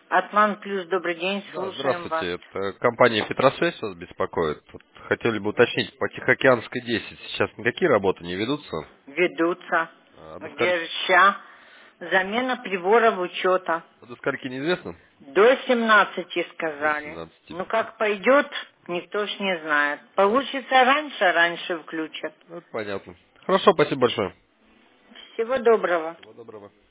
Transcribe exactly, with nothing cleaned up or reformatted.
Атман Плюс, добрый день, Да, слушаем вас. здравствуйте. Это компания Петросвязь вас беспокоит. Вот хотели бы уточнить, по Тихоокеанской десять сейчас никакие работы не ведутся? Ведутся. А до скольки, Где ща? Замена приборов учета. до скольки неизвестно? До семнадцати До сказали. семнадцати. Ну как пойдет, никто ж не знает. Получится раньше, раньше включат. Ну, это понятно. Хорошо, спасибо большое. Всего доброго. Всего доброго.